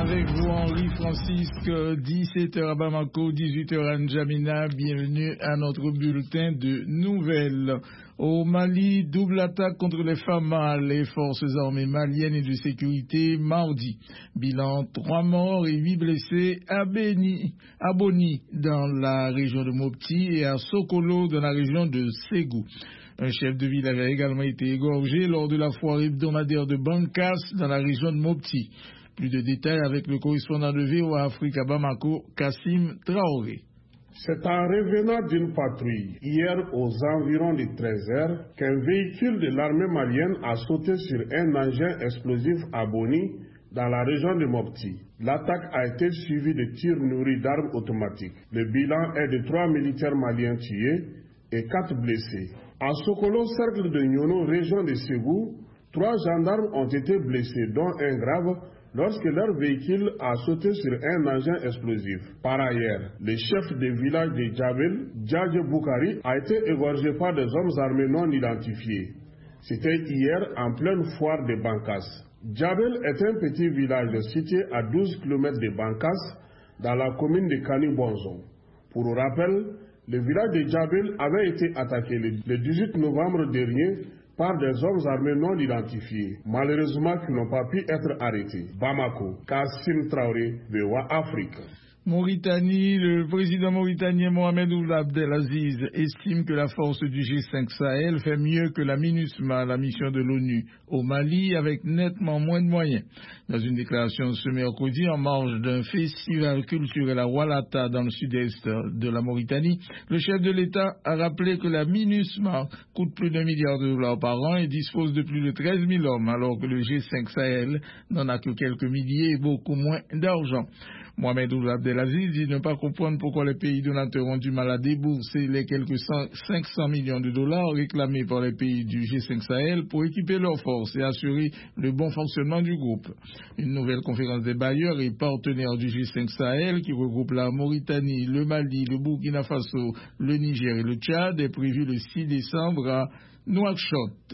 Avec vous, Henri-Francisque, 17h à Bamako, 18h à N'Djamena. Bienvenue à notre bulletin de nouvelles. Au Mali, double attaque contre les FAMA, les forces armées maliennes et de sécurité, mardi. Bilan 3 morts et 8 blessés à Boni, dans la région de Mopti, et à Sokolo, dans la région de Ségou. Un chef de ville avait également été égorgé lors de la foire hebdomadaire de Bankas, dans la région de Mopti. Plus de détails avec le correspondant de VOA Afrique à Bamako, Kassim Traoré. C'est en revenant d'une patrouille hier aux environs de 13h qu'un véhicule de l'armée malienne a sauté sur un engin explosif à Boni, dans la région de Mopti. L'attaque a été suivie de tirs nourris d'armes automatiques. Le bilan est de 3 militaires maliens tués et 4 blessés. À Sokolo, cercle de Nyono, région de Ségou, 3 gendarmes ont été blessés, dont un grave, lorsque leur véhicule a sauté sur un engin explosif. Par ailleurs, le chef de village de Djabel, Djadje Boukari, a été égorgé par des hommes armés non identifiés. C'était hier en pleine foire de Bankas. Djabel est un petit village situé à 12 km de Bankas, dans la commune de Kanibonzo. Pour rappel, le village de Djabel avait été attaqué le 18 novembre dernier par des hommes armés non identifiés, malheureusement qui n'ont pas pu être arrêtés. Bamako, Kassim Traoré, VOA Afrique. Mauritanie, le président mauritanien Mohamed Ould Abdelaziz estime que la force du G5 Sahel fait mieux que la MINUSMA, la mission de l'ONU au Mali, avec nettement moins de moyens. Dans une déclaration ce mercredi en marge d'un festival culturel à Oualata dans le sud-est de la Mauritanie, le chef de l'État a rappelé que la MINUSMA coûte plus d'$1 milliard par an et dispose de plus de 13 000 hommes, alors que le G5 Sahel n'en a que quelques milliers et beaucoup moins d'argent. Mohamed Ould Abdelaziz dit ne pas comprendre pourquoi les pays donateurs ont du mal à débourser les quelques 500 millions de dollars réclamés par les pays du G5 Sahel pour équiper leurs forces et assurer le bon fonctionnement du groupe. Une nouvelle conférence des bailleurs et partenaires du G5 Sahel qui regroupe la Mauritanie, le Mali, le Burkina Faso, le Niger et le Tchad est prévue le 6 décembre à Nouakchott.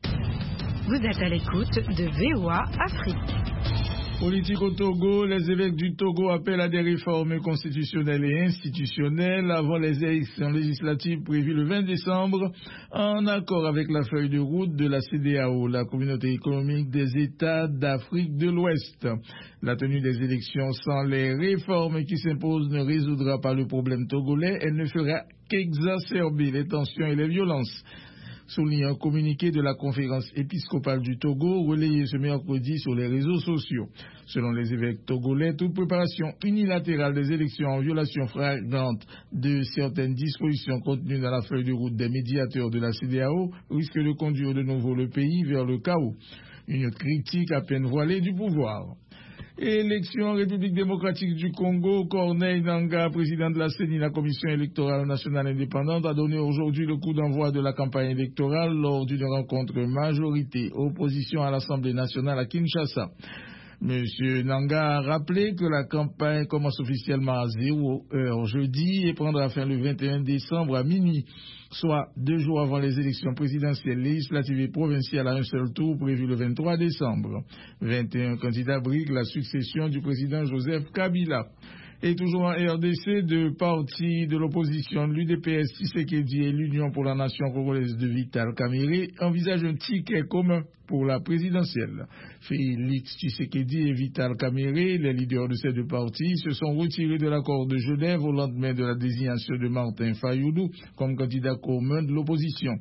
Vous êtes à l'écoute de VOA Afrique. Politique au Togo, les évêques du Togo appellent à des réformes constitutionnelles et institutionnelles avant les élections législatives prévues le 20 décembre, en accord avec la feuille de route de la CEDEAO, la communauté économique des États d'Afrique de l'Ouest. La tenue des élections sans les réformes qui s'imposent ne résoudra pas le problème togolais, elle ne fera qu'exacerber les tensions et les violences. Souligne un communiqué de la conférence épiscopale du Togo relayé ce mercredi sur les réseaux sociaux. Selon les évêques togolais, toute préparation unilatérale des élections en violation flagrante de certaines dispositions contenues dans la feuille de route des médiateurs de la CEDEAO risque de conduire de nouveau le pays vers le chaos. Une critique à peine voilée du pouvoir. Élection en République démocratique du Congo, Corneille Nangaa, président de la CENI, la Commission électorale nationale indépendante, a donné aujourd'hui le coup d'envoi de la campagne électorale lors d'une rencontre majorité-opposition à l'Assemblée nationale à Kinshasa. Monsieur Nangaa a rappelé que la campagne commence officiellement à 0h jeudi et prendra fin le 21 décembre à minuit, soit 2 jours avant les élections présidentielles, législatives et provinciales à un seul tour prévu le 23 décembre. 21 candidats briguent la succession du président Joseph Kabila. Et toujours en RDC, deux partis de l'opposition, l'UDPS Tshisekedi et l'Union pour la Nation congolaise de Vital Kamerhe, envisagent un ticket commun pour la présidentielle. Félix Tshisekedi et Vital Kamerhe, les leaders de ces deux partis, se sont retirés de l'accord de Genève au lendemain de la désignation de Martin Fayoulou comme candidat commun de l'opposition.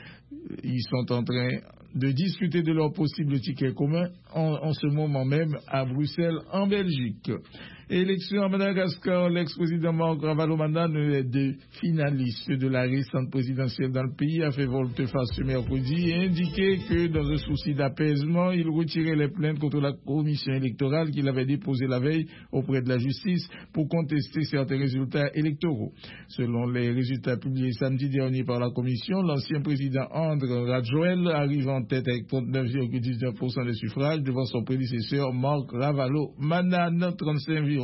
Ils sont en train de discuter de leur possible ticket commun en ce moment même à Bruxelles, en Belgique. Élection à Madagascar, l'ex-président Marc Ravalomanana, le deux finalistes de la récente présidentielle dans le pays, a fait volte-face ce mercredi et indiqué que dans un souci d'apaisement, il retirait les plaintes contre la commission électorale qu'il avait déposée la veille auprès de la justice pour contester certains résultats électoraux. Selon les résultats publiés samedi dernier par la commission, l'ancien président André Radjoel arrive en tête avec 39,19% des suffrages devant son prédécesseur Marc Ravalomanana, 35,29%.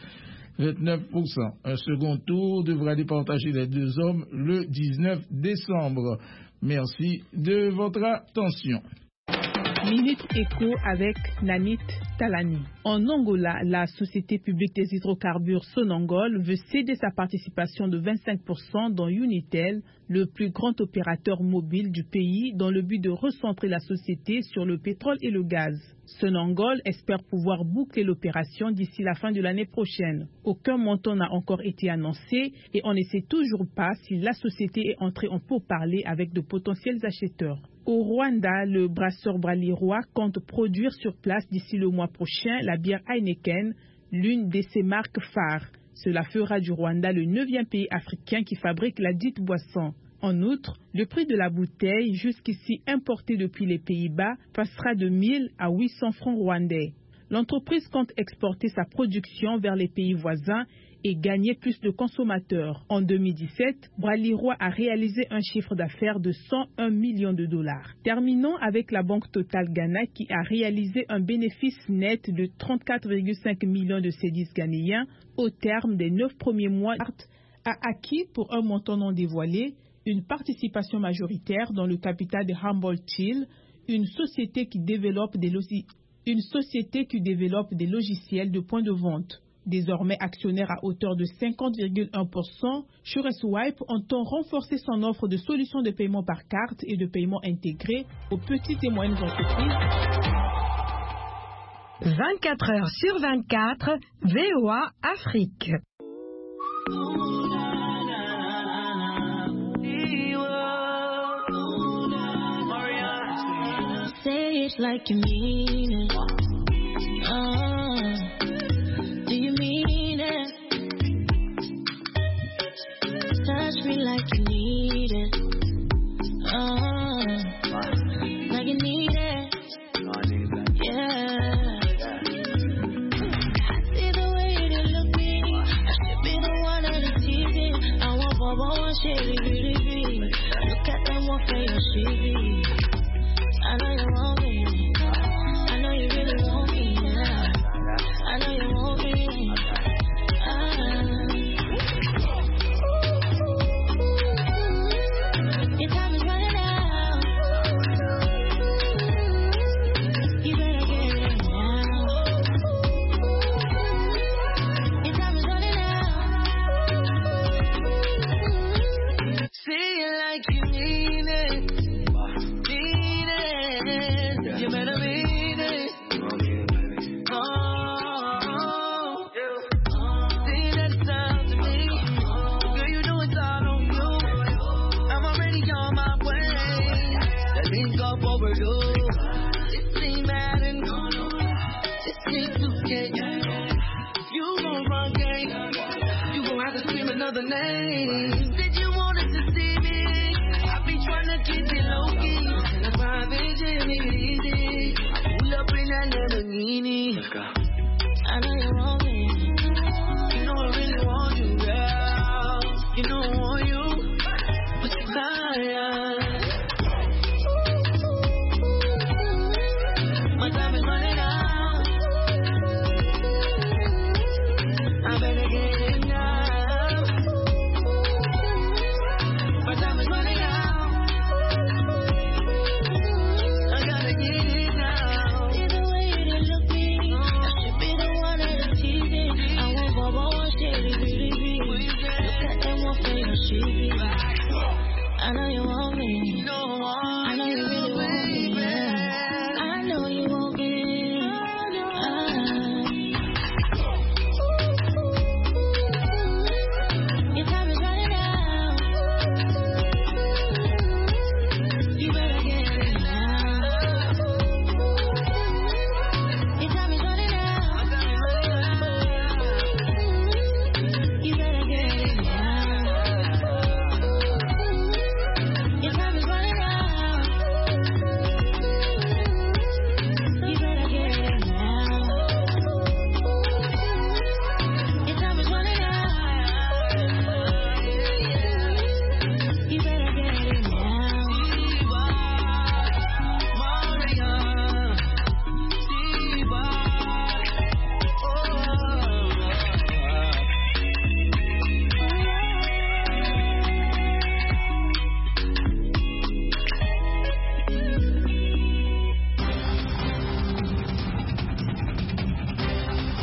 Un second tour devra départager les deux hommes le 19 décembre. Merci de votre attention. Minute Éco avec Nanit Talani. En Angola, la Société publique des hydrocarbures Sonangol veut céder sa participation de 25% dans Unitel, le plus grand opérateur mobile du pays, dans le but de recentrer la société sur le pétrole et le gaz. Sonangol espère pouvoir boucler l'opération d'ici la fin de l'année prochaine. Aucun montant n'a encore été annoncé et on ne sait toujours pas si la société est entrée en pourparlers avec de potentiels acheteurs. Au Rwanda, le brasseur Braliroy compte produire sur place d'ici le mois prochain la bière Heineken, l'une de ses marques phares. Cela fera du Rwanda le 9e pays africain qui fabrique la dite boisson. En outre, le prix de la bouteille, jusqu'ici importée depuis les Pays-Bas, passera de 1000 à 800 francs rwandais. L'entreprise compte exporter sa production vers les pays voisins et gagner plus de consommateurs. En 2017, Braliroy a réalisé un chiffre d'affaires de 101 millions de dollars. Terminons avec la Banque Total Ghana qui a réalisé un bénéfice net de 34,5 millions de cédis ghanéens au terme des 9 premiers mois. A acquis pour un montant non dévoilé une participation majoritaire dans le capital de Humboldt Hill, une société qui développe des logiciels de point de vente. Désormais actionnaire à hauteur de 50,1%, SureSwipe entend renforcer son offre de solutions de paiement par carte et de paiement intégré aux petites et moyennes entreprises. 24 heures sur 24, VOA Afrique. Say it like you mean it. Do you mean it? Touch me like you need it. Like you need it. Yeah. I see the way you look me. I should be the one that is teasing. I want Bobo and Sherry, really. Look at them, what for your shitty. I know you want me. I know you really want me. Yeah. I know you want me. Your time is running out. You better get it now. Your time is running out. Say it like you mean it. You better mean it. Say that sound to me. Girl, you know it's all on you. I'm already on my way. That link up overdue. This ain't Madden. This ain't 2K. You gon' run game. You gon' have to scream another name. Said you wanted to see me. I be trying to keep it low key. That's why I've been easy. Pull up in that Lamborghini. I know you're wrong.